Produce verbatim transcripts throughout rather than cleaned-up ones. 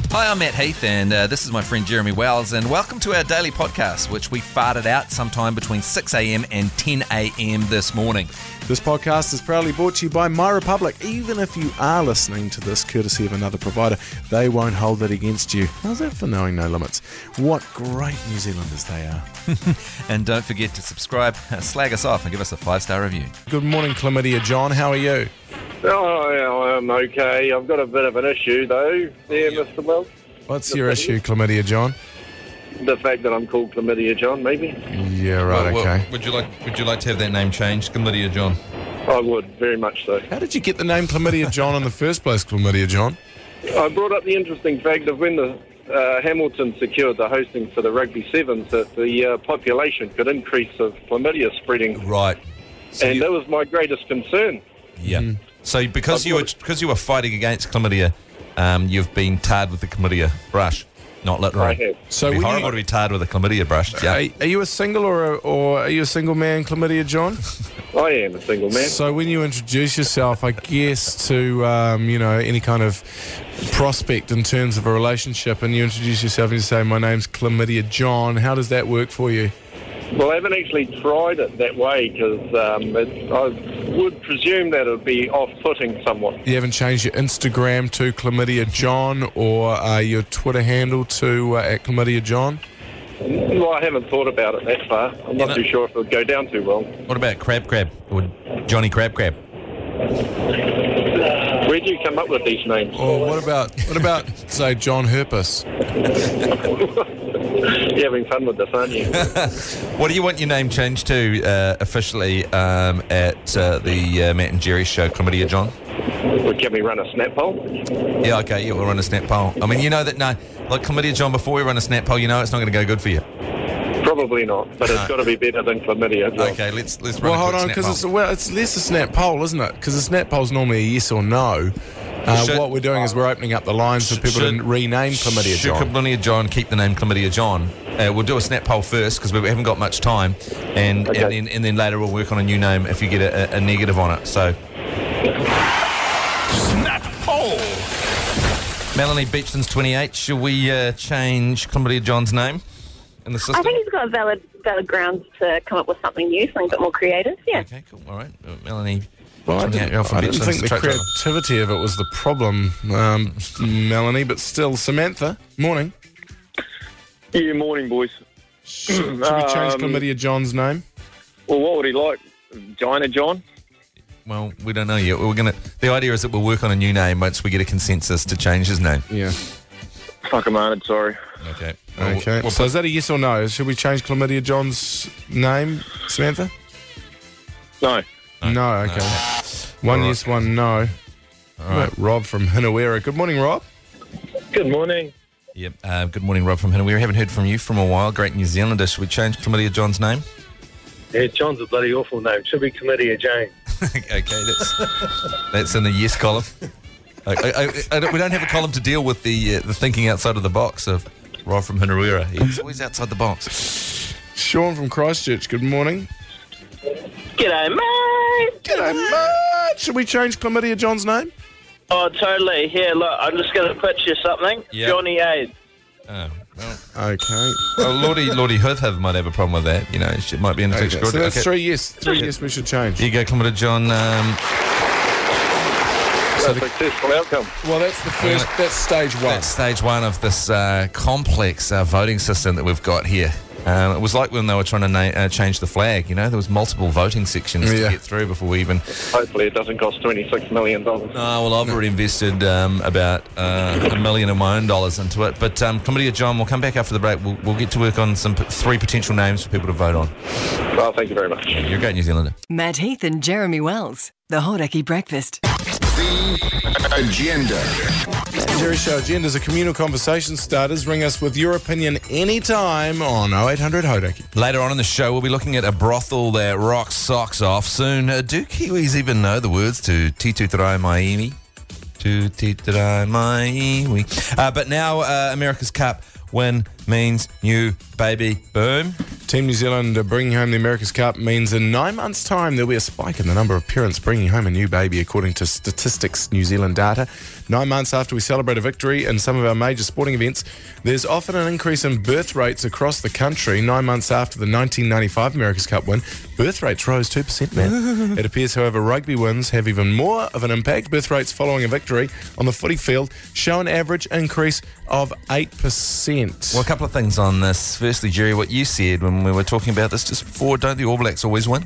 Hi, I'm Matt Heath, and uh, this is my friend Jeremy Wells, and welcome to our daily podcast, which we farted out sometime between six a.m. and ten a.m. this morning. This podcast is proudly brought to you by MyRepublic. Even if you are listening to this courtesy of another provider, they won't hold it against you. How's that for knowing no limits? What great New Zealanders they are. And don't forget to subscribe, uh, slag us off, and give us a five-star review. Good morning, Chlamydia John. How are you? Oh, yeah, I'm okay. I've got a bit of an issue, though, there, Mister Wells. What's your issue, Chlamydia John? The fact that I'm called Chlamydia John, maybe. Yeah, right, Well, well, okay. would you like Would you like to have that name changed, Chlamydia John? I would, very much so. How did you get the name Chlamydia John in the first place, Chlamydia John? I brought up the interesting fact of when the uh, Hamilton secured the hosting for the Rugby Sevens, that the uh, population could increase of chlamydia spreading, Right. So and you- that was my greatest concern. yeah. So because you were because you were fighting against chlamydia, um, you've been tarred with the chlamydia brush, not literally. I have. So It'd be when horrible you, to be tarred with a chlamydia brush. Yeah. are, are you a single or, a, or are you a single man, Chlamydia John? I am a single man. So when you introduce yourself, I guess, to, um, you know, any kind of prospect in terms of a relationship, and you introduce yourself and you say, my name's Chlamydia John, how does that work for you? Well, I haven't actually tried it that way because um, it- I would presume that it would be off-putting somewhat. You haven't changed your Instagram to Chlamydia John or uh, your Twitter handle to uh, at Chlamydia John? Well, I haven't thought about it that far. I'm not Yeah. too sure if it would go down too well. What about Crab Crab or Johnny Crab Crab? Where do you come up with these names? Or what about, what about say, John Herpes? You're having fun with this, aren't you? What do you want your name changed to uh, officially um, at uh, the uh, Matt and Jerry show, Chlamydia John? Well, can we run a snap poll? Yeah, okay, yeah, we'll run a snap poll. I mean, you know that, no, like Chlamydia John, before we run a snap poll, you know it's not going to go good for you. Probably not, but it's No. got to be better than chlamydia. John. Uh, Okay, let's let's run Well, a hold quick on, snap because poll. it's, well, it's less a snap poll, isn't it? Because a snap poll's normally a yes or no. Uh, Should- what we're doing is we're opening up the lines for people Should- to rename Chlamydia Should John. Chlamydia John keep the name Chlamydia John? Uh, we'll do a snap poll first because we haven't got much time, and Okay. and, then, and then later we'll work on a new name if you get a, a negative on it. So, Snap poll. Melanie Beechton's twenty-eight. Should we uh, change Chlamydia John's name in the system? I think he's got valid valid grounds to come up with something new, something a bit more creative. Yeah. Okay, cool. All right, uh, Melanie. Well, I twenty-eight, didn't, you're from I didn't Beechton's, think the truck driver. creativity of it was the problem, um, Melanie, but still, Samantha, morning. Yeah, morning, boys. Should, should we change Um, Chlamydia John's name? Well, what would he like? Gina John? Well, we don't know yet. We're gonna. The idea is that we'll work on a new name once we get a consensus to change his name. Yeah. Fuck him, man, sorry. Okay. Okay. We'll so is that a yes or no? Should we change Chlamydia John's name, Samantha? No. No, okay. One All right. yes, one no. All right. Rob from Hinawera. Good morning, Rob. Good morning. Yep. Uh, good morning, Rob from Hannah. We haven't heard from you from a while. Great New Zealander. Should we change Chlamydia John's name? Yeah, John's a bloody awful name. Should be Chlamydia Jane. Okay, that's that's in the yes column. I, I, I, I don't, we don't have a column to deal with the uh, the thinking outside of the box of Rob from Hinawera. He's always outside the box. Sean from Christchurch. Good morning. G'day, mate. G'day, mate. Should we change Chlamydia John's name? Oh, totally. Here, look, I'm just going to pitch you something. Yep. Johnny AIDS. Oh, well, Okay. well Lordy Lordy Hoothhav might have a problem with that. You know, it might be in the Okay, text. so that's Okay. three yes. Three yes we should change. Here you go, Chlamydia John. Um, That's a successful outcome. Well, that's the first, that's stage one. That's stage one of this uh, complex uh, voting system that we've got here. Um, it was like when they were trying to na- uh, change the flag, you know, there was multiple voting sections Yeah. to get through before we even... Hopefully it doesn't cost twenty-six million dollars. Oh, well, I've already invested um, about uh, a million of my own dollars into it. But um, Chlamydia John, we'll come back after the break. We'll, we'll get to work on some p- three potential names for people to vote on. Well, thank you very much. You're a great New Zealander. Matt Heath and Jeremy Wells. The Hodaki Breakfast. The Agenda. Jerry Show Agenda is a communal conversation starters. Ring us with your opinion anytime on oh eight hundred Hodaki. Later on in the show, we'll be looking at a brothel that rocks socks off. Soon, uh, do Kiwis even know the words to Titu Tarai Maimi? To Titu Tarai Maimi. Uh, but now, uh, America's Cup win means new baby boom. Team New Zealand uh, bringing home the America's Cup means in nine months' time there'll be a spike in the number of parents bringing home a new baby, according to Statistics New Zealand data. Nine months after we celebrate a victory in some of our major sporting events, there's often an increase in birth rates across the country. Nine months after the nineteen ninety-five America's Cup win, birth rates rose two percent, man. It appears, however, rugby wins have even more of an impact. Birth rates following a victory on the footy field show an average increase of eight percent. Well, a couple of things on this. Firstly, Jerry, what you said when we were talking about this just before, don't the All Blacks always win?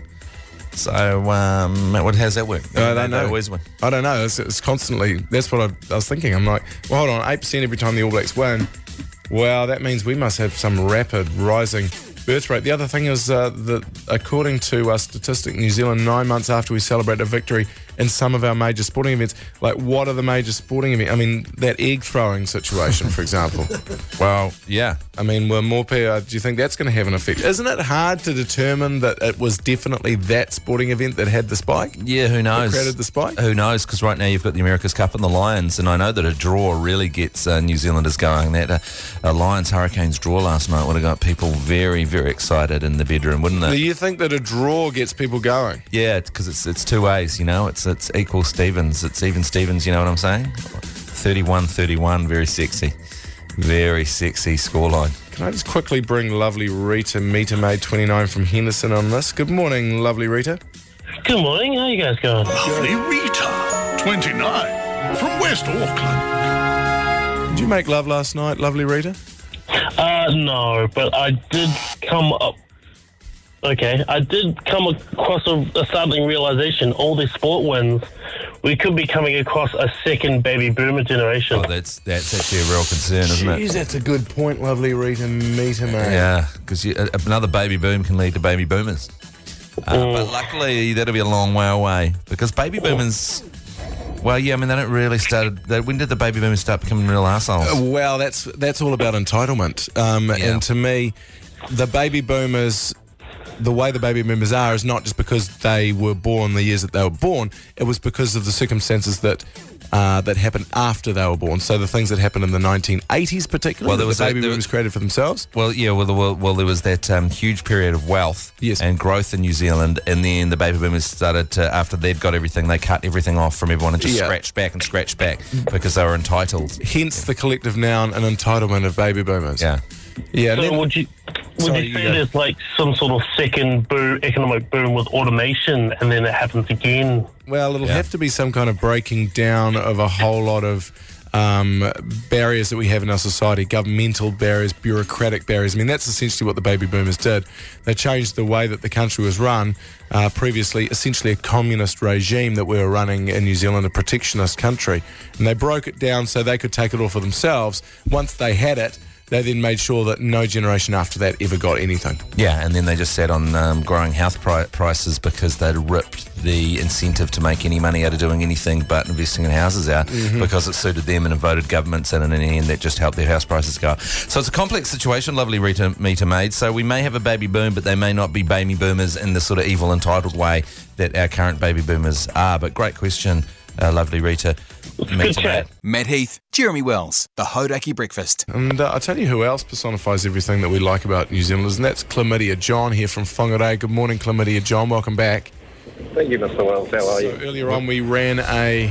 So, um, what, how's that work? I don't know. They always win. I don't know. It's, it's constantly, that's what I, I was thinking. I'm like, well, hold on, eight percent every time the All Blacks win. Well, that means we must have some rapid rising birth rate. The other thing is uh, that according to uh, Statistics New Zealand, nine months after we celebrate a victory in some of our major sporting events, like what are the major sporting events? I mean, that egg throwing situation, for example. Well, yeah. I mean, well, more people, do you think that's going to have an effect? Isn't it hard to determine that it was definitely that sporting event that had the spike? Yeah, who knows? That created the spike? Who knows? Because right now you've got the America's Cup and the Lions, and I know that a draw really gets uh, New Zealanders going. That uh, a Lions Hurricanes draw last night would have got people very, very excited in the bedroom, wouldn't it? Do you think that a draw gets people going? Yeah, because it's it's two ways, you know. It's it's equal Stevens. It's even Stevens, you know what I'm saying? thirty-one thirty-one, very sexy. Very sexy scoreline. Can I just quickly bring lovely Rita Meter Maid twenty-nine from Henderson on this? Good morning, lovely Rita. Good morning. How you guys going? Lovely Rita, twenty-nine, from West Auckland. Did you make love last night, lovely Rita? Uh, no, but I did come up. Okay, I did come across a, a startling realization. All these sport wins, we could be coming across a second baby boomer generation. Oh, that's that's actually a real concern, isn't Jeez, it? that's a good point, lovely Rita Meter Maid. Yeah, because another baby boom can lead to baby boomers. Uh, Mm. But luckily, that'll be a long way away because baby boomers. Well, yeah, I mean they don't really start. They, when did the baby boomers start becoming real assholes? Uh, well, that's that's all about entitlement. Um, Yeah. And to me, the baby boomers, the way the baby boomers are is not just because they were born the years that they were born. It was because of the circumstances that uh, that happened after they were born. So the things that happened in the nineteen eighties, particularly, Well, there that was the a- baby there boomers was- created for themselves. Well, yeah, well, there, well, well, there was that um, huge period of wealth Yes. and growth in New Zealand, and then the baby boomers started to, after they'd got everything, they cut everything off from everyone and just Yeah. scratched back and scratched back because they were entitled. Hence the collective noun and entitlement of baby boomers. Yeah. Yeah. and So then- would you would Sorry, you you say go. there's like some sort of second boom, economic boom with automation, and then it happens again? Well, it'll Yeah. have to be some kind of breaking down of a whole lot of um, barriers that we have in our society, governmental barriers, bureaucratic barriers. I mean, that's essentially what the baby boomers did. They changed the way that the country was run. Uh, previously, essentially a communist regime that we were running in New Zealand, a protectionist country. And they broke it down so they could take it all for themselves. Once they had it, they then made sure that no generation after that ever got anything. Yeah, and then they just sat on um, growing health pri- prices because they'd ripped the incentive to make any money out of doing anything but investing in houses out because it suited them and it voted governments in, and in the end that just helped their house prices go up. So it's a complex situation, lovely Rita Meter Maid. So we may have a baby boom, but they may not be baby boomers in the sort of evil, entitled way that our current baby boomers are. But great question, uh, lovely Rita Good Meter chat. Maid. Matt Heath, Jeremy Wells, the Hodaki Breakfast. And uh, I'll tell you who else personifies everything that we like about New Zealanders, and that's Chlamydia John here from Whangarei. Good morning, Chlamydia John. Welcome back. Thank you, Mister Wells. How are So you? earlier on we ran a...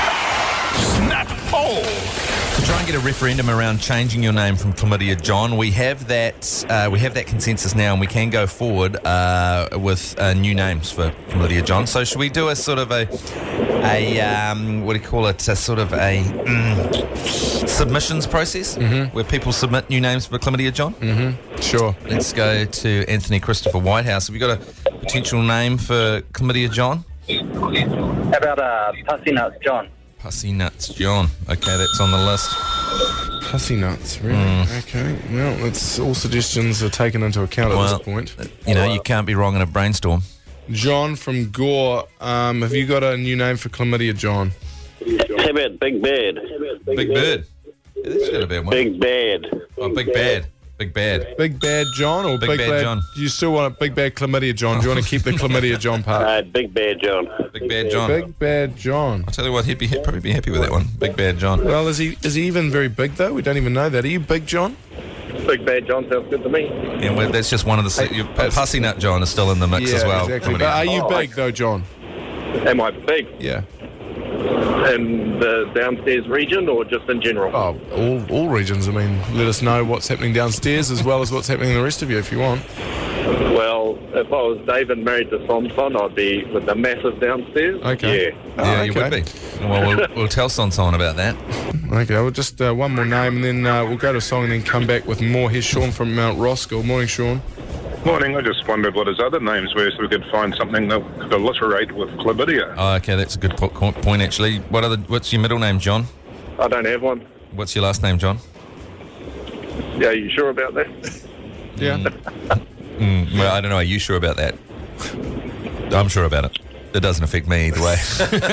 Snap poll. To try and get a referendum around changing your name from Chlamydia John, we have that uh, we have that consensus now, and we can go forward uh, with uh, new names for Chlamydia John. So should we do a sort of a a um, what do you call it? A sort of a mm, submissions process where people submit new names for Chlamydia John. Mm-hmm. Sure. Let's go to Anthony Christopher Whitehouse. Have you got a potential name for Chlamydia John? How about uh, Pussy Nuts John? Pussy Nuts John. Okay, that's on the list. Pussy nuts, really? Mm. Okay. Well, it's all suggestions are taken into account at Well, this point. You know, you can't be wrong in a brainstorm. John from Gore, um, have you got a new name for Chlamydia John? How about Big Bad? Big Bird. Yeah, that's got a bad one. Big Bad. Oh, Big Bad. Big Bad. Big Bad John or Big Big, Bad John. Do you still want a Big Bad Chlamydia John? Do you want to keep the Chlamydia John part? Uh, Big Bad John. Big Bad John. Big Bad John. I'll tell you what, he'd be he'd probably be happy with that one. Big Bad John. Well, is he is he even very big though? We don't even know that. Are you Big John? Big Bad John sounds good to me. Yeah, well, that's just one of the... Your, Pussy Nut John is still in the mix yeah, as well. exactly. Comedy. But are you Oh, big, I- though, John? Am I big Yeah. in the downstairs region or just in general? Oh, all, all regions. I mean, let us know what's happening downstairs as well as what's happening in the rest of you if you want. Well, if I was David married to Sonson, I'd be with the massive downstairs. Okay. Yeah. Yeah, Oh, you okay. would be. Well, we'll, we'll tell Sonson about that. Okay, well, just uh, one more name and then uh, we'll go to a song and then come back with more. Here's Sean from Mount Roskill. Morning, Sean. Morning, I just wondered what his other names were so we could find something that could alliterate with chlamydia. Oh, okay, that's a good po- point, actually. What other? What's your middle name, John? I don't have one. What's your last name, John? Yeah, you sure about that? Yeah. Mm, well, I don't know. Are you sure about that? I'm sure about it. It doesn't affect me either way.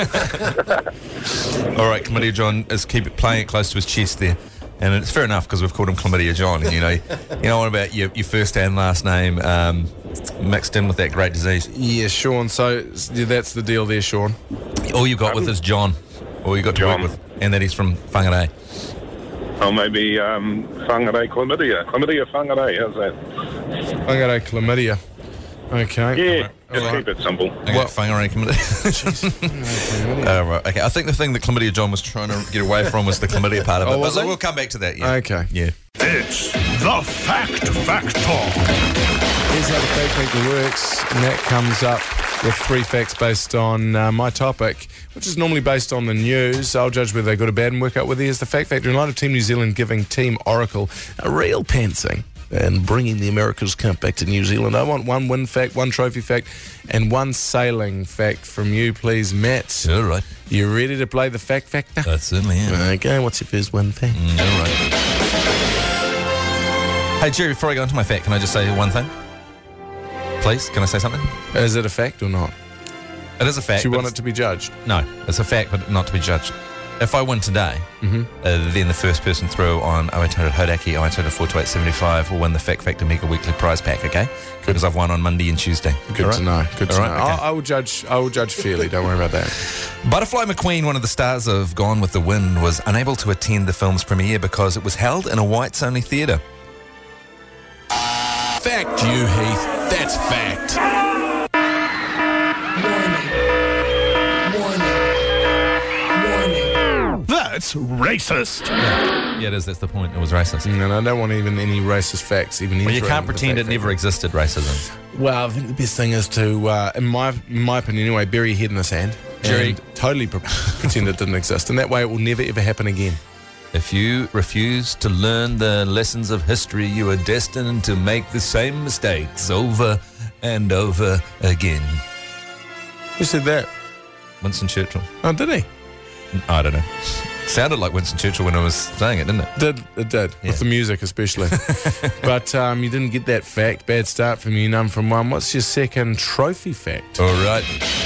All right, Chlamydia John is keep it, playing it close to his chest there. And it's fair enough because we've called him Chlamydia John. And, you know, you know what about your, your first and last name um, mixed in with that great disease? Yeah, Sean. So yeah, that's the deal there, Sean. All you got with is John. All you got to John. work with. And that he's from Whangarei. Or maybe um, Whangarei chlamydia. Chlamydia Whangarei, how's that? Whangarei chlamydia. Okay. Yeah, All just right. keep it simple. Okay, well, Whangarei chlamydia. uh, right, okay. I think the thing that Chlamydia John was trying to get away from was the chlamydia part of it. Oh, was but it? we'll come back to that, yeah. Okay. Yeah. It's the Fact Factor. Here's how the fact factor works, and that comes up with three facts based on uh, my topic, which is normally based on the news. I'll judge whether they're good or bad and work out whether here's the fact factor. In light of Team New Zealand giving Team Oracle a real pantsing and bringing the America's Cup back to New Zealand, I want one win fact, one trophy fact, and one sailing fact from you, please, Matt. All right. You ready to play the fact factor? I certainly am. Okay, what's your first one fact? Mm, all right. Hey, Jerry, before I go into my fact, can I just say one thing? Please, can I say something? Is it a fact or not? It is a fact. Do you but want it it's- to be judged? No, it's a fact, but not to be judged. If I win today, Mm-hmm. uh, then the first person through on oh eight hundred Hodaki, oh eight hundred four two eight seven five will win the Fact Factor Mega Weekly Prize Pack, okay? Because I've won on Monday and Tuesday. Good All to right? know. Good to All right, know. okay. I, I will judge. I will judge fairly. Don't worry about that. Butterfly McQueen, one of the stars of Gone with the Wind, was unable to attend the film's premiere because it was held in a whites-only theatre. Fact, you Heath. That's fact. That's racist. Yeah, it is. That's the point. It was racist. And I don't want even any racist facts. Even Well, you entering can't the pretend it fact never factor. existed, racism. Well, I think the best thing is to, uh, in my in my opinion anyway, bury your head in the sand. Jerry. And totally pre- pretend it didn't exist. And that way it will never ever happen again. If you refuse to learn the lessons of history, you are destined to make the same mistakes over and over again. Who said that? Winston Churchill. Oh, did he? I don't know. Sounded like Winston Churchill when I was saying it, didn't it? Did it did Yeah. with the music especially. But um, you didn't get that fact. Bad start from you. None from one. What's your second trophy fact? All right.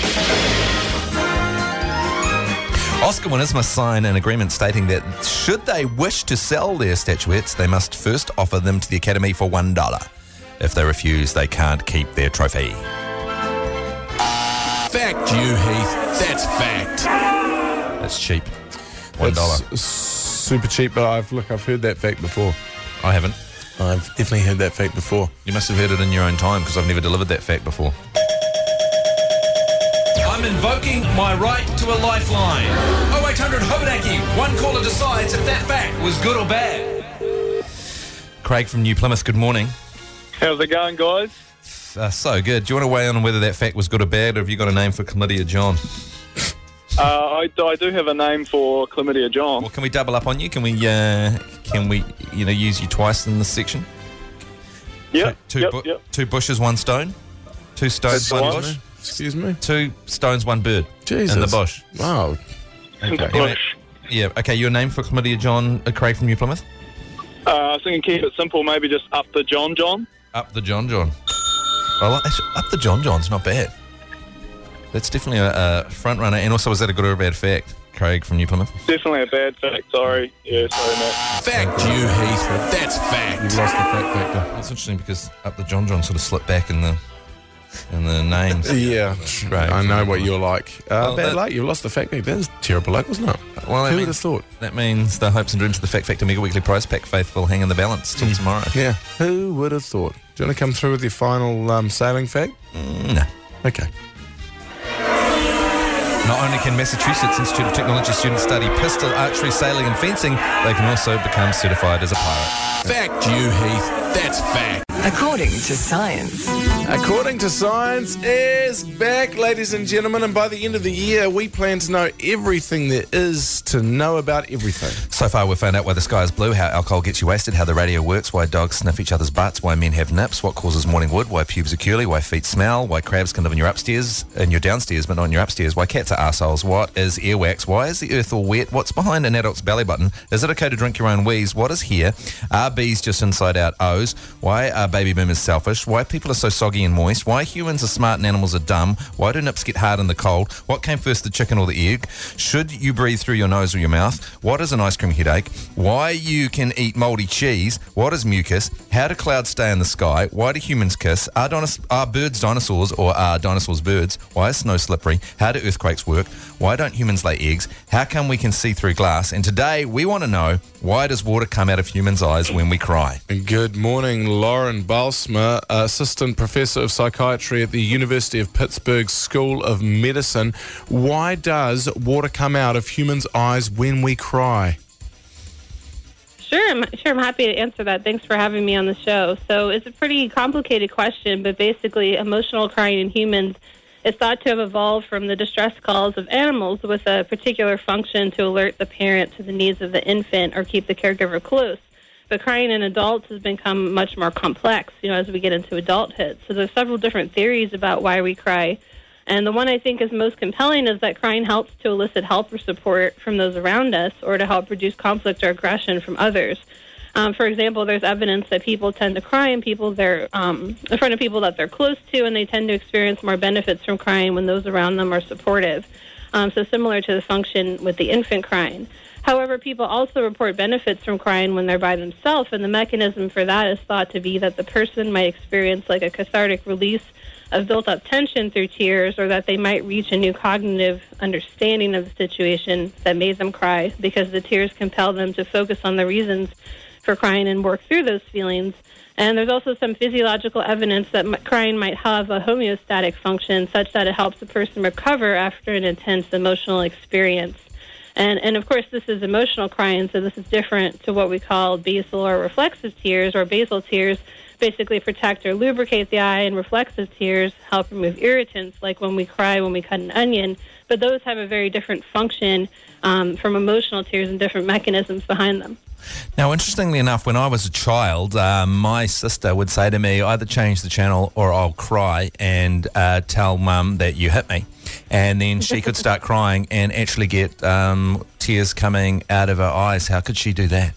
Oscar winners must sign an agreement stating that should they wish to sell their statuettes, they must first offer them to the Academy for one dollar. If they refuse, they can't keep their trophy. Fact, you Heath. That's fact. That's cheap. One dollar. It's super cheap, but I've look, I've heard that fact before. I haven't. I've definitely heard that fact before. You must have heard it in your own time because I've never delivered that fact before. I'm invoking my right to a lifeline. oh eight hundred Hobonaki. One caller decides if that fact was good or bad. Craig from New Plymouth, good morning. How's it going, guys? Uh, so good. Do you want to weigh in on whether that fact was good or bad, or have you got a name for Chlamydia John? Uh, I, I do have a name for Chlamydia John. Well, can we double up on you? Can we, uh, can we, you know, use you twice in this section? Yep, Two, yep, bu- yep. two bushes, one stone. Two stones, That's one the one. bush. Excuse me? Two stones, one bird. Jesus. In the bush. Wow. The Anyway, bush. yeah. Okay. Your name for Chlamydia John, uh, Craig from New Plymouth. Uh, I was thinking keep it simple, maybe just up the John John. Up the John John. Well, actually, up the John John's not bad. That's definitely a, a front runner. And also, is that a good or a bad fact, Craig from New Plymouth? Definitely a bad fact, sorry. Yeah, sorry, Matt. Fact, you Heath. That's fact. You've lost the fact factor. That's interesting because up the John John sort of slipped back in the and the names. Yeah, Great. I know what you're like. Uh, Well, bad that- luck. You lost the fact pack. That was terrible luck, wasn't it? Well, that Who would means- have thought? That means the hopes and dreams of the Fact Factor Mega Weekly Prize Pack faithful hang in the balance till tomorrow. Yeah. Who would have thought? Do you want to come through with your final um, sailing fact? Mm, no. Okay. Not only can Massachusetts Institute of Technology students study pistol, archery, sailing and fencing, they can also become certified as a pirate. Fact you, Heath. That's fact. According to science. According to science is back, ladies and gentlemen, and by the end of the year, we plan to know everything there is to know about everything. So far, we've found out why the sky is blue, how alcohol gets you wasted, how the radio works, why dogs sniff each other's butts, why men have nips, what causes morning wood, why pubes are curly, why feet smell, why crabs can live in your upstairs, in your downstairs, but not in your upstairs, why cats are arseholes, what is earwax, why is the earth all wet, what's behind an adult's belly button, is it okay to drink your own wheeze, what is hair, are bees just inside out O's, why are baby boomers selfish, why people are so soggy and moist, why humans are smart and animals are dumb, why do nips get hard in the cold, what came first, the chicken or the egg, should you breathe through your nose or your mouth, what is an ice cream headache, why you can eat mouldy cheese, what is mucus, how do clouds stay in the sky, why do humans kiss, are, dinos- are birds dinosaurs or are dinosaurs birds, why is snow slippery, how do earthquakes work, why don't humans lay eggs, how come we can see through glass, and today we want to know, why does water come out of humans' eyes when we cry? Good morning, Lauren Balsma, Assistant Professor of Psychiatry at the University of Pittsburgh School of Medicine. Why does water come out of humans' eyes when we cry? Sure, I'm sure I'm happy to answer that. Thanks for having me on the show. So it's a pretty complicated question, but basically emotional crying in humans is thought to have evolved from the distress calls of animals with a particular function to alert the parent to the needs of the infant or keep the caregiver close. But crying in adults has become much more complex, you know, as we get into adulthood. So there's several different theories about why we cry. And the one I think is most compelling is that crying helps to elicit help or support from those around us or to help reduce conflict or aggression from others. Um, for example, there's evidence that people tend to cry in people they're um, in front of people that they're close to, and they tend to experience more benefits from crying when those around them are supportive. Um, so similar to the function with the infant crying. However, people also report benefits from crying when they're by themselves, and the mechanism for that is thought to be that the person might experience like a cathartic release of built-up tension through tears, or that they might reach a new cognitive understanding of the situation that made them cry because the tears compel them to focus on the reasons for crying and work through those feelings. And there's also some physiological evidence that m- crying might have a homeostatic function such that it helps a person recover after an intense emotional experience. And, and of course, this is emotional crying, so this is different to what we call basal or reflexive tears, or basal tears basically protect or lubricate the eye, and reflexive tears help remove irritants, like when we cry when we cut an onion. But those have a very different function um, from emotional tears and different mechanisms behind them. Now, interestingly enough, when I was a child, uh, my sister would say to me, either change the channel or I'll cry and uh, tell Mum that you hit me. And then she could start crying and actually get um, tears coming out of her eyes. How could she do that?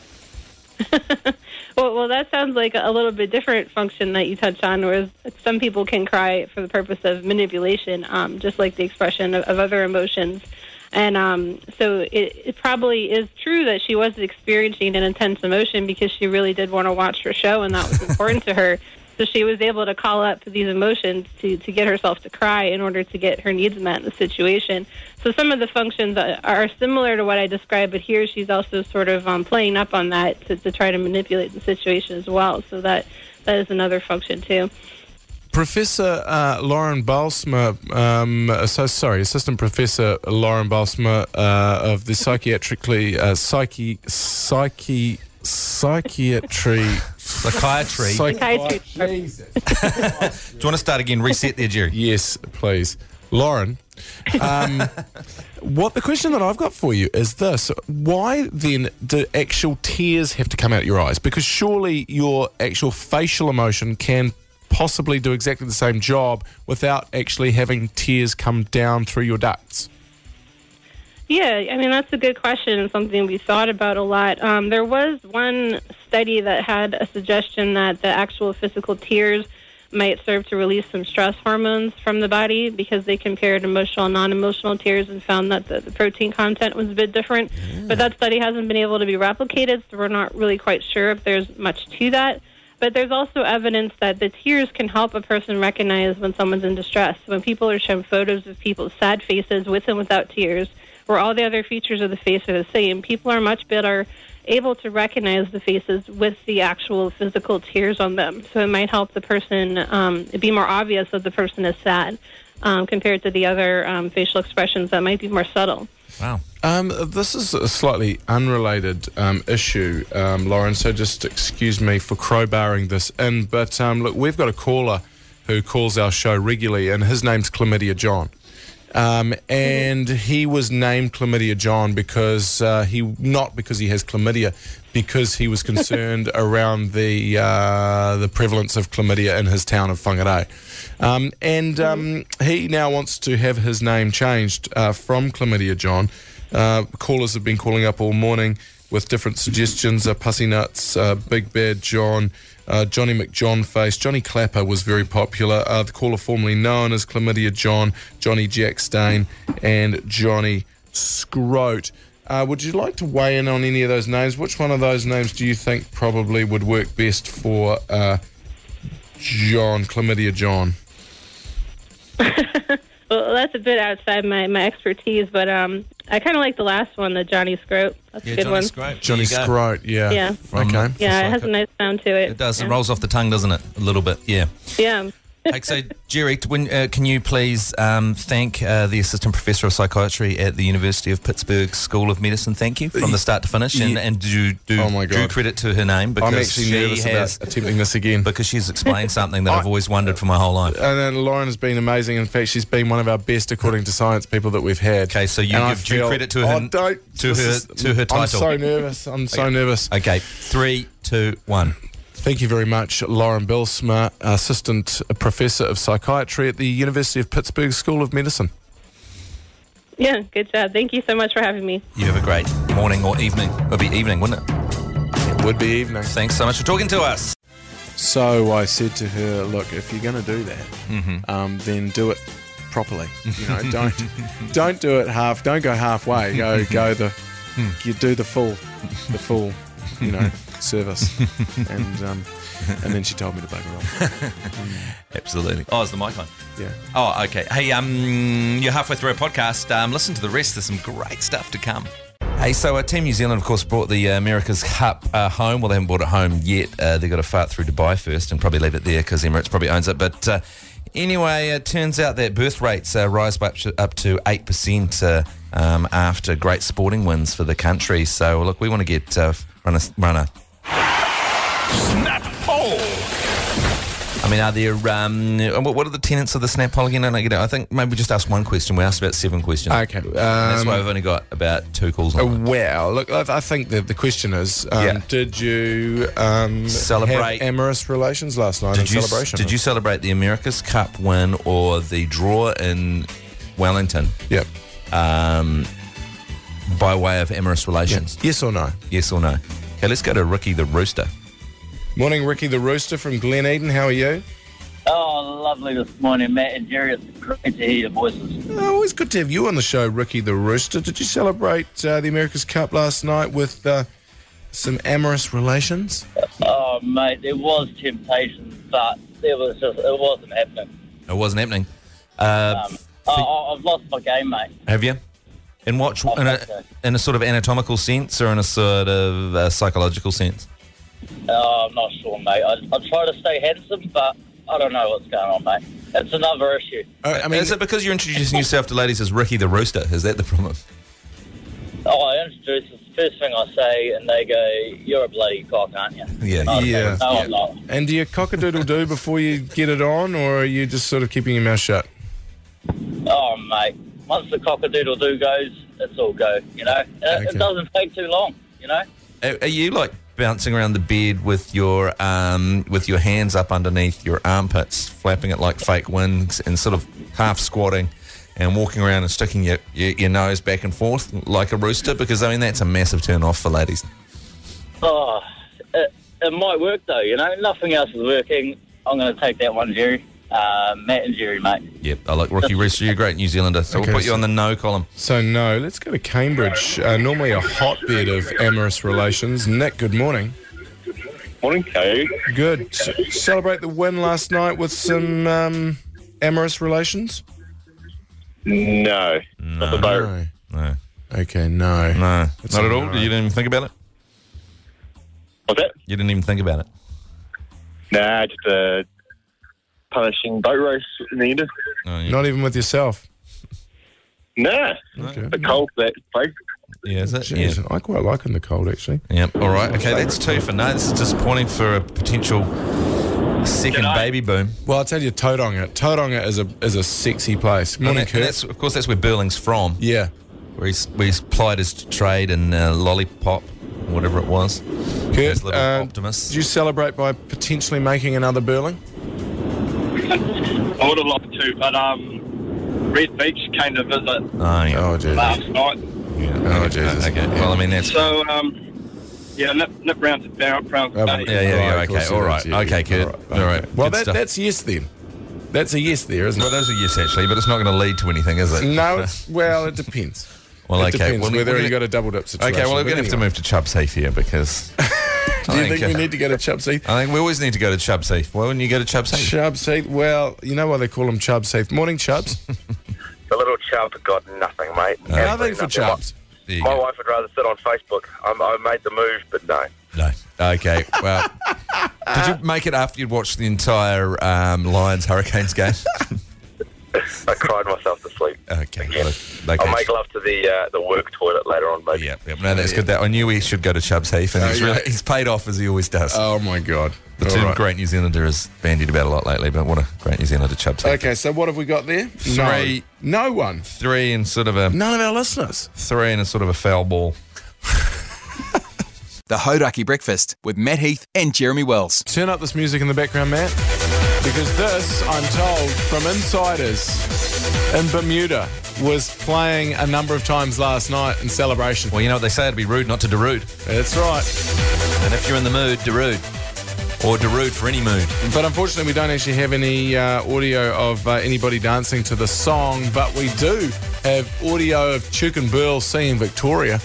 Well, well, that sounds like a little bit different function that you touched on, whereas some people can cry for the purpose of manipulation, um, just like the expression of, of other emotions. And um, so it, it probably is true that she was experiencing an intense emotion because she really did want to watch her show, and that was important to her. So she was able to call up these emotions to, to get herself to cry in order to get her needs met in the situation. So some of the functions are similar to what I described, but here she's also sort of um, playing up on that to, to try to manipulate the situation as well. So that that is another function too. Professor uh, Lauren Balsma, um, so sorry, Assistant Professor Lauren Balsma uh, of the psychiatrically uh, psyche psyche psychiatry. Psychiatry. Psychiatry. Jesus. Do you want to start again? Reset there, Jerry. Yes, please. Lauren, um, what the question that I've got for you is this. Why then do actual tears have to come out your eyes? Because surely your actual facial emotion can possibly do exactly the same job without actually having tears come down through your ducts. Yeah, I mean, that's a good question and something we thought about a lot. Um, there was one study that had a suggestion that the actual physical tears might serve to release some stress hormones from the body because they compared emotional and non-emotional tears and found that the, the protein content was a bit different. Yeah. But that study hasn't been able to be replicated, so we're not really quite sure if there's much to that. But there's also evidence that the tears can help a person recognize when someone's in distress. When people are shown photos of people's sad faces with and without tears, where all the other features of the face are the same, people are much better able to recognize the faces with the actual physical tears on them. So it might help the person, um, it'd be more obvious that the person is sad um, compared to the other um, facial expressions that might be more subtle. Wow. Um, this is a slightly unrelated um, issue, um, Lauren, so just excuse me for crowbarring this in. But um, look, we've got a caller who calls our show regularly, and his name's Chlamydia John. Um, and he was named Chlamydia John because uh, he, not because he has chlamydia, because he was concerned around the uh, the prevalence of chlamydia in his town of Whangarei. Um, and um, he now wants to have his name changed uh, from Chlamydia John. Uh, callers have been calling up all morning with different suggestions. Uh, Pussy Nuts, uh, Big Bad John, uh, Johnny McJohnface. Johnny Clapper was very popular. Uh, the caller formerly known as Chlamydia John, Johnny Jackstein, and Johnny Scroat. Uh, would you like to weigh in on any of those names? Which one of those names do you think probably would work best for uh, John, Chlamydia John? Well, that's a bit outside my, my expertise, but um, I kind of like the last one, the Johnny Scroat. That's Yeah, a good Johnny one. Scroat. Johnny There you go. Scroat, yeah. Yeah. From- Okay. Yeah, it has a nice sound to it. It does. Yeah. It rolls off the tongue, doesn't it? A little bit, yeah. Yeah. Hey, so, Jerry, when, uh, can you please um, thank uh, the Assistant Professor of Psychiatry at the University of Pittsburgh School of Medicine? Thank you from the start to finish, and, Yeah. and do, do Oh my due God. credit to her name because I'm actually she nervous has about attempting this again. because she's explained something that I- I've always wondered for my whole life. And then Lauren has been amazing. In fact, she's been one of our best, according to science, people that we've had. Okay, so you And I give due feel- credit to her- Oh, don't, to this her- is- to her I'm title. so nervous. I'm so nervous. Okay, three, two, one. Thank you very much, Lauren Bilsma, Assistant Professor of Psychiatry at the University of Pittsburgh School of Medicine. Yeah, good job. Thank you so much for having me. You have a great morning or evening. It'll be evening, wouldn't it? It would be evening. Thanks so much for talking to us. So I said to her, look, if you're going to do that, Mm-hmm. um, then do it properly. You know, don't don't do it half. Don't go halfway. Go go the you do the full the full you know service. And um, and then she told me to bugger off. Absolutely. Oh, is the mic on? Yeah. Oh, okay. Hey, um, you're halfway through our podcast. Um, listen to the rest. There's some great stuff to come. Hey, so uh, Team New Zealand, of course, brought the uh, America's Cup uh, home. Well, they haven't brought it home yet. Uh, they've got to fart through Dubai first and probably leave it there because Emirates probably owns it. But uh, anyway, it turns out that birth rates uh, rise by up to, up to eight percent uh, um, after great sporting wins for the country. So, look, we want to get uh, run a... Run a Snap poll. I mean, are there... Um, what what are the tenets of the snap poll again? I don't get it. I think maybe we just asked one question. We asked about seven questions. Okay. Um, That's why we've only got about two calls on Uh, it. well, look, I, I think that the question is, um, Yeah. did you um, Celebrate- have amorous relations last night Did in you, celebration? did you celebrate the America's Cup win or the draw in Wellington Yep. um, by way of amorous relations? Yes or no? Yes or no? Okay, let's go to Ricky the Rooster. Morning, Ricky the Rooster from Glen Eden. How are you? Oh, lovely this morning, Matt and Jerry. It's great to hear your voices. Oh, always good to have you on the show, Ricky the Rooster. Did you celebrate uh, the America's Cup last night with uh, some amorous relations? Oh, mate, there was temptation, but there was just it wasn't happening. It wasn't happening. Uh, Um, oh, I've lost my game, mate. have you? In what? In a, in a sort of anatomical sense or in a sort of uh, psychological sense? Oh, I'm not sure, mate. I, I try to stay handsome, but I don't know what's going on, mate. It's another issue. Uh, I mean, Is it because you're introducing yourself to ladies as Ricky the Rooster? Is that the problem? Oh, I introduce it's the first thing I say, and they go, "You're a bloody cock, aren't you?" Yeah. Oh, Yeah. No, Yeah. I'm not. and do you cock-a-doodle-doo before you get it on, or are you just sort of keeping your mouth shut? Oh, mate. Once the cock-a-doodle-doo goes, it's all go, you know? It, Okay. it doesn't take too long, you know? Are, are you like bouncing around the bed with your um, with your hands up underneath your armpits, flapping it like fake wings, and sort of half squatting and walking around and sticking your, your your nose back and forth like a rooster? Because I mean that's a massive turn off for ladies. Oh, it, it might work, though, you know? Nothing else is working. I'm going to take that one, Jerry. Uh, Matt and Jerry, mate. Yep, I like Ricky Rooster. You're a great New Zealander, so Okay, we'll put you so- on the no column. So, no, let's go to Cambridge. Uh, normally a hotbed of amorous relations. Nick, good morning. Morning, Kate. Good. C- celebrate the win last night with some um, amorous relations? No. Not the boat. No. Okay, no. No. That's Not at all all? right. You didn't even think about it? What's that? You didn't even think about it? Nah, just a punishing boat race in the end. Oh, yeah. Not even with yourself? Nah. Okay. The cold, that place. Yeah, is it? Jeez, Yeah. I quite like in the cold, actually. Yep. All right. Okay, that's two for no. This is disappointing for a potential second baby boom. Well, I'll tell you, Tauranga. Tauranga is a is a sexy place. Morning, And that- and Kurt. that's, of course, that's where Burling's from. Yeah. Where he's, where he's plied his trade in uh, lollipop, whatever it was. Kurt, His little uh, optimist. did you celebrate by potentially making another Burling? I would have loved to, but um, Red Beach came to visit Oh, yeah. Oh, Jesus. last night. Oh, Jesus. Okay. Well, I mean, that's... So, um, yeah, nip, nip round to down, round Oh, to Yeah, yeah, yeah. Right, of Okay. course All it right. is, yeah, Okay, yeah. kid. All right, All right. Well, Good that, stuff. that's yes then. That's a yes there, isn't Well, it? those are yes, actually, but it's not going to lead to anything, is it? No, it's, well, it depends. Well, it okay. depends Well, whether we're you gonna- got a double dip situation. Okay, well, we're but going to have to anyway. move to Chubb's Heath here because... Do you think we need to go to Chubb's Heath? I think we always need to go to Chubb's Heath. Why wouldn't you go to Chubb's Heath? Chubb's Heath. Well, you know why they call them Chubb's Heath. Morning, Chubbs. The little chub got nothing, mate. Nothing Absolutely for nothing. Chubbs. There you My go. wife would rather sit on Facebook. I'm, I made the move, but no. No. Okay, well... Did you make it after you'd watched the entire um, Lions-Hurricanes game? I cried myself to sleep. Okay. Again. Well, okay. I'll make love to the uh, the work toilet later on, maybe. Yep, yep. No, that's good. That I knew he should go to Chubb's Heath, and Oh, he's, yeah. really, he's paid off as he always does. Oh, my God. the All term right. Great New Zealander is bandied about a lot lately, but what a Great New Zealander Chubb's Heath. Okay, so what have we got there? Three. No, no one. Three and sort of a... None of our listeners. Three and a sort of a foul ball. The Hodaki Breakfast with Matt Heath and Jeremy Wells. Turn up this music in the background, Matt, because this, I'm told, from insiders in Bermuda, was playing a number of times last night in celebration. Well, you know what they say, it'd be rude not to derude. That's right. And if you're in the mood, derude. Or derude for any mood. But unfortunately, we don't actually have any uh, audio of uh, anybody dancing to the song, but we do have audio of Chuk and Burl singing Victoria.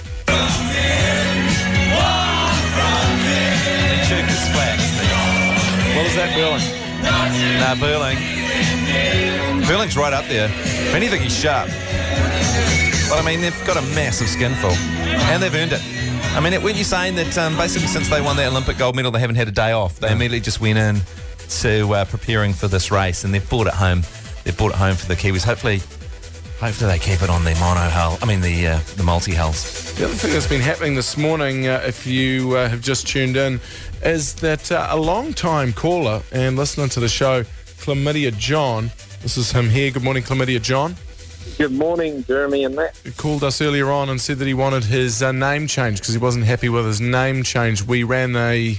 Chuk is flat. What is that, Burling? Nah, Burling. Burling's right up there. If anything, he's sharp. But I mean, they've got a massive skinful. And they've earned it. I mean, weren't you saying that um, basically since they won that Olympic gold medal, they haven't had a day off? They immediately just went in to uh, preparing for this race, and they've brought it home. They've brought it home for the Kiwis. Hopefully, hopefully they keep it on the mono hull. I mean, the uh, the multi hulls. The other thing that's been happening this morning, uh, if you uh, have just tuned in, is that uh, a long-time caller and listener to the show, Chlamydia John, this is him here. Good morning, Chlamydia John. Good morning, Jeremy and Matt. He called us earlier on and said that he wanted his uh, name changed because he wasn't happy with his name change. We ran a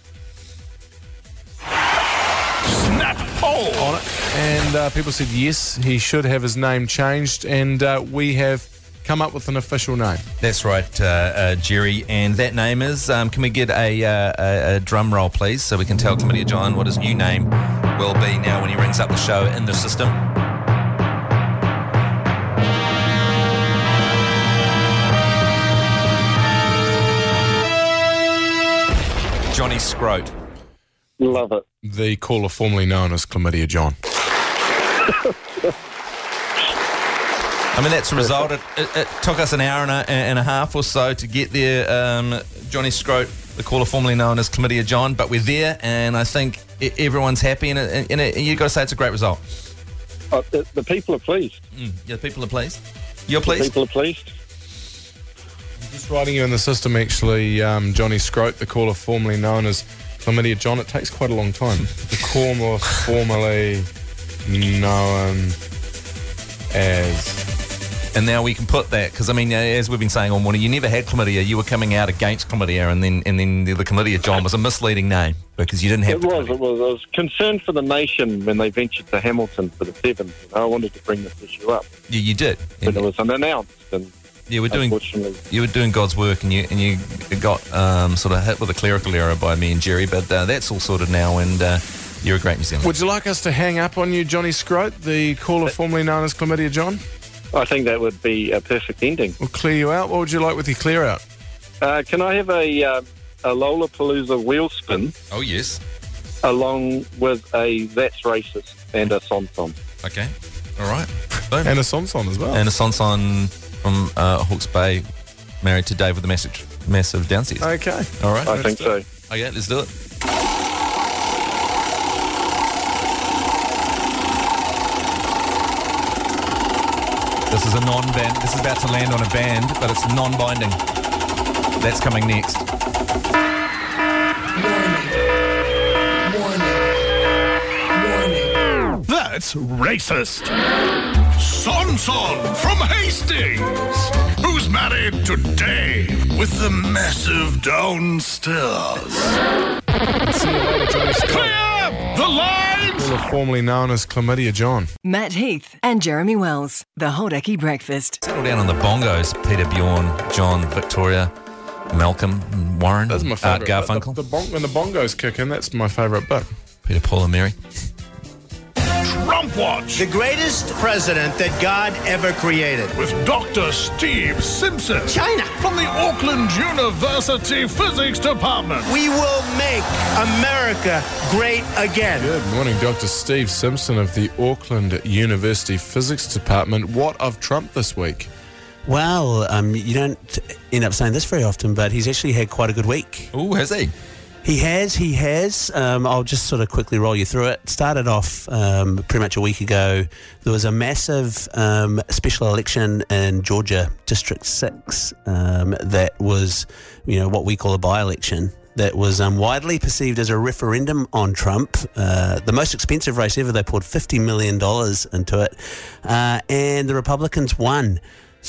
Snap poll on it, and uh, people said yes, he should have his name changed, and uh, we have come up with an official name. That's right, uh, uh, Jerry. And that name is, um, can we get a, uh, a, a drum roll, please, so we can tell Chlamydia John what his new name will be now when he rings up the show in the system. Johnny Scroat. Love it. The caller formerly known as Chlamydia John. I mean, that's a result. It, it, it took us an hour and a, and a half or so to get there. Um, Johnny Scroat, the caller formerly known as Chlamydia John, but we're there, and I think I- everyone's happy, and, it, and it, you've got to say it's a great result. Oh, the, the people are pleased. Mm, yeah, the people are pleased. You're The pleased? people are pleased. Just writing you in the system, actually, um, Johnny Scroat, the caller formerly known as Chlamydia John. It takes quite a long time. The caller formerly known as... And now we can put that, because I mean, uh, as we've been saying all morning, you never had chlamydia. You were coming out against chlamydia, and then and then the, the Chlamydia John was a misleading name because you didn't have It the was, chlamydia. it was. I was concerned for the nation when they ventured to Hamilton for the Sevens. You know, I wanted to bring this issue up. You, you did. But it was unannounced, and You were doing unfortunately, you were doing God's work, and you and you got um, sort of hit with a clerical error by me and Jerry, but uh, that's all sorted now, and uh, you're a great New Zealander. Would you like us to hang up on you, Johnny Scroat, the caller formerly known as Chlamydia John? I think that would be a perfect ending. We'll clear you out. What would you like with your clear out? Uh, can I have a uh, a Lollapalooza wheel spin. Oh, yes. Along with a That's Racist and a Son Son. Okay. All right. Boom. And a Son Son as well. And a Son Son from uh, Hawke's Bay, married to Dave with the massive, massive downstairs. Okay. All right. I think so. Okay, let's do it. This is a non-band. This is about to land on a band, but it's non-binding. That's coming next. That's racist. Son Son from Hastings, who's married to Dave with the massive downstairs. See you later, Johnny Scott. Clear the lines! Well, formerly known as Chlamydia John. Matt Heath and Jeremy Wells, the Hodaki Breakfast. Settle down on the bongos. Peter, Bjorn, John, Victoria, Malcolm, Warren, That's my Art favourite. Garfunkel. The, the bon- when the bongos kick in, that's my favourite bit. Peter, Paul and Mary. Trump Watch. The greatest president that God ever created. With Doctor Steve Simpson. China. From the Auckland University Physics Department. We will make America great again. Good morning, Doctor Steve Simpson of the Auckland University Physics Department. What of Trump this week? Well, um, you don't end up saying this very often, but he's actually had quite a good week. Oh, has he? He has, he has. Um, I'll just sort of quickly roll you through it. Started off um, pretty much a week ago. There was a massive um, special election in Georgia, District six, um, that was, you know, what we call a by-election. That was um, widely perceived as a referendum on Trump. Uh, the most expensive race ever. They poured fifty million dollars into it. Uh, and the Republicans won.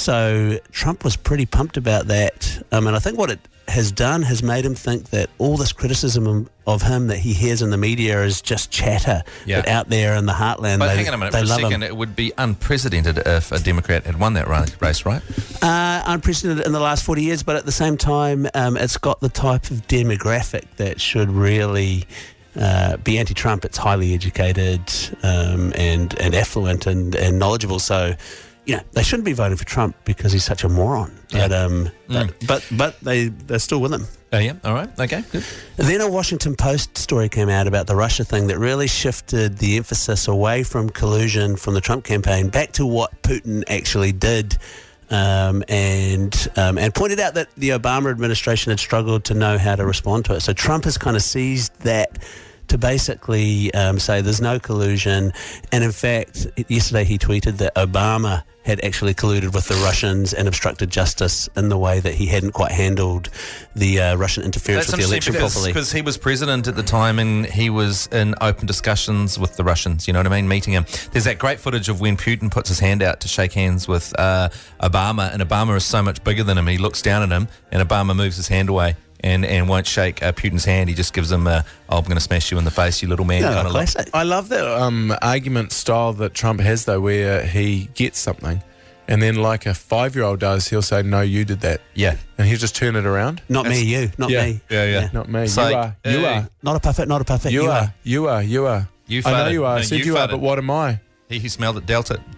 So Trump was pretty pumped about that. Um, and I think what it has done has made him think that all this criticism of him that he hears in the media is just chatter. Yeah. But out there in the heartland, But they, hang on a minute they for a love second. him. It would be unprecedented if a Democrat had won that race, right? Uh, unprecedented in the last forty years, but at the same time, um, it's got the type of demographic that should really uh, be anti-Trump. It's highly educated um, and, and affluent and, and knowledgeable. So, you know, they shouldn't be voting for Trump because he's such a moron. Yeah. But, um, Mm. but, but but they they're still with him. Oh, yeah. All right. Okay, good. Then a Washington Post story came out about the Russia thing that really shifted the emphasis away from collusion from the Trump campaign back to what Putin actually did. Um, and um, and pointed out that the Obama administration had struggled to know how to respond to it. So Trump has kind of seized that to basically um, say there's no collusion. And in fact, yesterday he tweeted that Obama had actually colluded with the Russians and obstructed justice in the way that he hadn't quite handled the uh, Russian interference That's with the election because, properly. because he was president at the time and he was in open discussions with the Russians, you know what I mean, meeting him. There's that great footage of when Putin puts his hand out to shake hands with uh, Obama, and Obama is so much bigger than him. He looks down at him and Obama moves his hand away and, and won't shake uh, Putin's hand. He just gives him a, oh, I'm going to smash you in the face, you little man. Yeah, kind of look. I love that um, argument style that Trump has, though, where he gets something and then like a five-year-old does, he'll say, no, you did that. Yeah. And he'll just turn it around. Not That's- me, you. Not yeah. me. Yeah, yeah. Not me. Say, you are. You hey. are. Not a puppet, not a puppet. You, You, are. are. You are. You are. You I know farted. you are. I No, said you you, are, farted. but what am I? He, he smelled it, dealt it.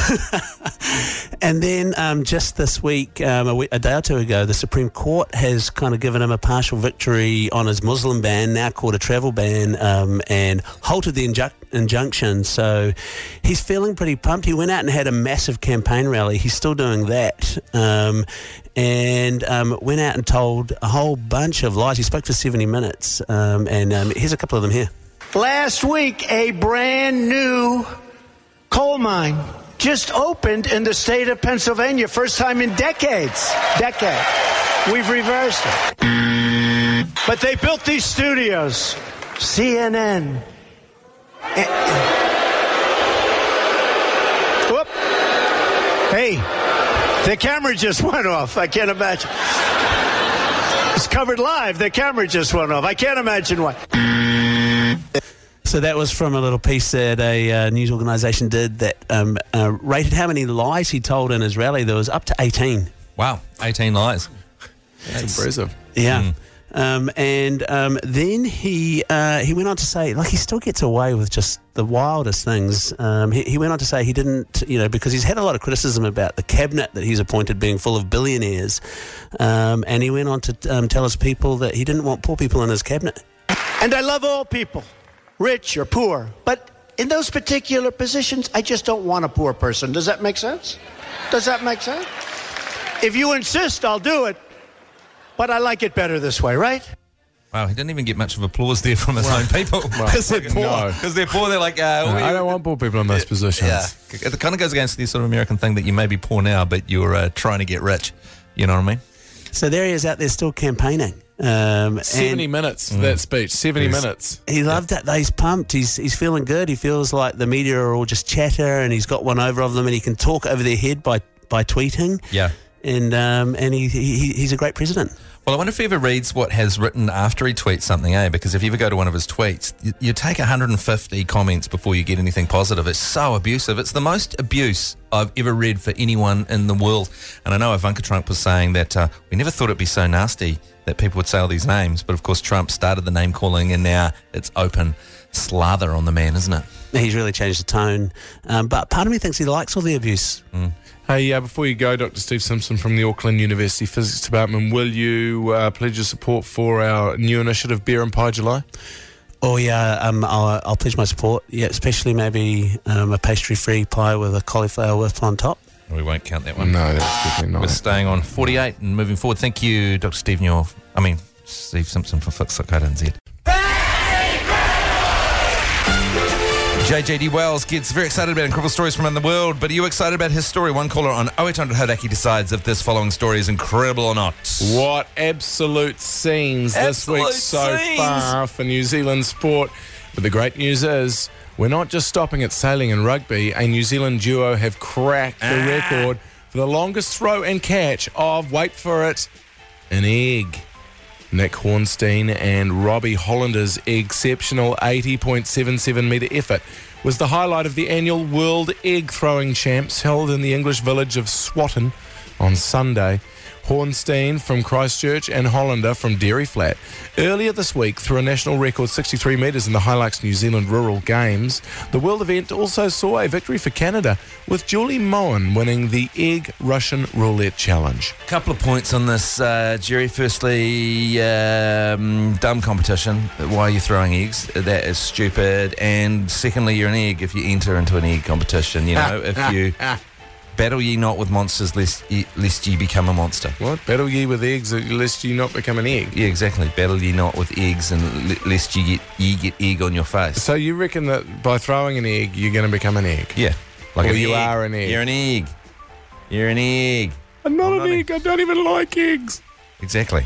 And then um, just this week, um, a, week, a day or two ago, the Supreme Court has kind of given him a partial victory on his Muslim ban, now called a travel ban, um, and halted the inju- injunction. So he's feeling pretty pumped. He went out and had a massive campaign rally. He's still doing that. Um, and um, went out and told a whole bunch of lies. He spoke for seventy minutes. Um, and um, here's a couple of them here. Last week, a brand new coal mine just opened in the state of Pennsylvania. First time in decades. Decade. We've reversed it. But they built these studios. C N N. Eh, Whoop. Hey, the camera just went off. I can't imagine. It's covered live. The camera just went off. I can't imagine why. So that was from a little piece that a uh, news organisation did that um, uh, rated how many lies he told in his rally. There was up to eighteen. Wow, eighteen lies. That's impressive. Yeah. Mm. Um, and um, then he uh, he went on to say, like, he still gets away with just the wildest things. Um, he, he went on to say he didn't, you know, because he's had a lot of criticism about the cabinet that he's appointed being full of billionaires. Um, and he went on to um, tell his people that he didn't want poor people in his cabinet. And I love all people, rich or poor. But in those particular positions, I just don't want a poor person. Does that make sense? Does that make sense? If you insist, I'll do it. But I like it better this way, right? Wow, he didn't even get much of applause there from his own people. Because they're poor. Because they're poor, they're like... Uh, No, I don't want poor people in those positions. Yeah. It kind of goes against the sort of American thing that you may be poor now, but you're uh, trying to get rich. You know what I mean? So there he is out there still campaigning. Um, seventy and minutes for that speech. seventy Yes. minutes. He loved it. He's pumped. He's he's feeling good. He feels like the media are all just chatter, and he's got one over of them, and he can talk over their head by, by tweeting. Yeah. And um, and he, he he's a great president. Well, I wonder if he ever reads what has written after he tweets something, eh? Because if you ever go to one of his tweets, you, you take one hundred fifty comments before you get anything positive. It's so abusive. It's the most abuse I've ever read for anyone in the world. And I know Ivanka Trump was saying that uh, we never thought it'd be so nasty that people would say all these names. But, of course, Trump started the name calling, and now it's open slather on the man, isn't it? He's really changed the tone. Um, but part of me thinks he likes all the abuse. Mm. Hey, uh, before you go, Doctor Steve Simpson from the Auckland University Physics Department, will you uh, pledge your support for our new initiative, Beer and Pie July? Oh, yeah, um, I'll, I'll pledge my support. Yeah, especially maybe um, a pastry-free pie with a cauliflower whip on top. We won't count that one. No, that's definitely not. We're staying on forty-eight and moving forward. Thank you, Doctor Steve Newell. I mean, Steve Simpson for Fix It N Z. J J D Wells gets very excited about incredible stories from around the world, but are you excited about his story? One caller on oh eight hundred Hodaki decides if this following story is incredible or not. What absolute scenes Absolute this week so scenes. far for New Zealand sport. But the great news is we're not just stopping at sailing and rugby. A New Zealand duo have cracked the Ah. record for the longest throw and catch of, wait for it, an egg. Nick Hornstein and Robbie Hollander's exceptional eighty point seven seven metre effort was the highlight of the annual World Egg Throwing Champs held in the English village of Swatton on Sunday. Hornstein from Christchurch and Hollander from Dairy Flat earlier this week threw a national record sixty-three metres in the Hilux New Zealand Rural Games. The World event also saw a victory for Canada, with Julie Moen winning the Egg Russian Roulette Challenge. Couple of points on this, uh, Jerry. Firstly, um, dumb competition. Why are you throwing eggs? That is stupid. And secondly, you're an egg if you enter into an egg competition. You know, if you battle ye not with monsters, lest ye, lest ye become a monster. What? Battle ye with eggs, lest ye not become an egg? Yeah, exactly. Battle ye not with eggs, and l- lest ye get ye get egg on your face. So you reckon that by throwing an egg, you're going to become an egg? Yeah. Or an you egg. are an egg. You're an egg. You're an egg. I'm not I'm an not egg. I don't even like eggs. Exactly.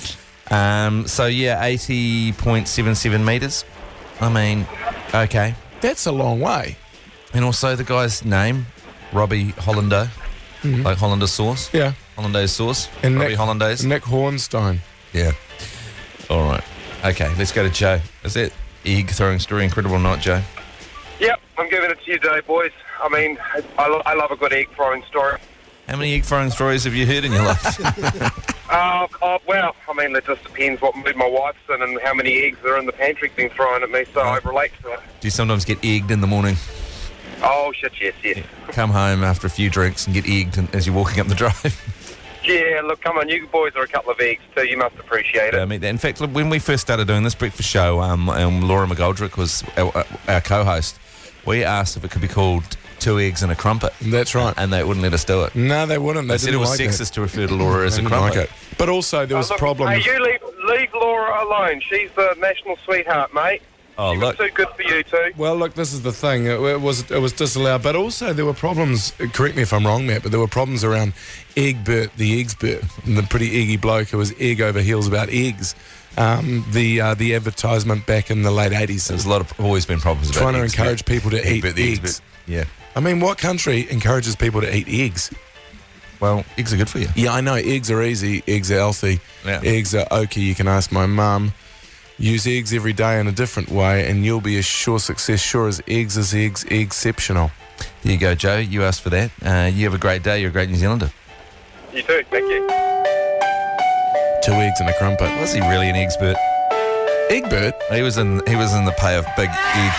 Um, so, yeah, eighty point seven seven metres. I mean, okay. That's a long way. And also the guy's name, Robbie Hollander, Mhm. like Hollander sauce. Yeah. Hollandaise sauce. And Robbie Nick, Hollandaise. Nick Hornstein. Yeah. All right. Okay, let's go to Joe. Is that egg throwing story incredible or not, Joe? Yep, I'm giving it to you today, boys. I mean, I, lo- I love a good egg throwing story. How many egg throwing stories have you heard in your life? Uh, oh, well, I mean, it just depends what mood my wife's in and how many eggs are in the pantry being thrown at me, so I relate to it. Do you sometimes get egged in the morning? Oh, shit, yes, yes. Come home after a few drinks and get egged as you're walking up the drive? Yeah, look, come on, you boys are a couple of eggs too. You must appreciate it. Yeah, I mean, in fact, look, when we first started doing this breakfast show, um, um, Laura McGoldrick was our, our co-host. We asked if it could be called Two Eggs and a Crumpet. That's right. And they wouldn't let us do it. No, they wouldn't. They, They said it didn't was like sexist that. to refer to Laura as They a didn't crumpet. like it. But also, there Oh, was look, problems. Hey, you leave, leave Laura alone. She's the national sweetheart, mate. Oh, she look. was too good for you too. Well, look, this is the thing. It, it was it was disallowed, but also there were problems. Correct me if I'm wrong, Matt, but there were problems around Eggbert, the Eggsbert, and the pretty eggy bloke who was egg over heels about eggs. Um, the uh, the advertisement back in the late eighties. There's a lot of always been problems about trying to eggs, encourage mate. people to eat Egbert, the eggs. Egbert. Yeah. I mean, what country encourages people to eat eggs? Well, eggs are good for you. Yeah, I know. Eggs are easy. Eggs are healthy. Yeah. Eggs are okay. You can ask my mum. Use eggs every day in a different way, and you'll be a sure success. Sure as eggs is eggs, exceptional. There you go, Joe. You asked for that. Uh, you have a great day. You're a great New Zealander. You too. Thank you. Two eggs and a crumpet. Was he really an expert? Egbert? He was in he was in the pay of Big Egg.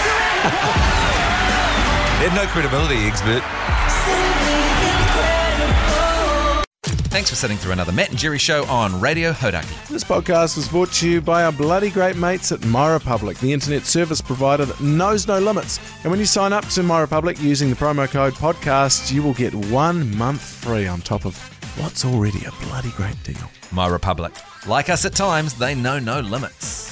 He had no credibility, Egbert. Thanks for sitting through another Matt and Jerry show on Radio Hodaki. This podcast was brought to you by our bloody great mates at MyRepublic, the internet service provider that knows no limits. And when you sign up to MyRepublic using the promo code podcast, you will get one month free on top of what's already a bloody great deal. MyRepublic. Like us at times, they know no limits.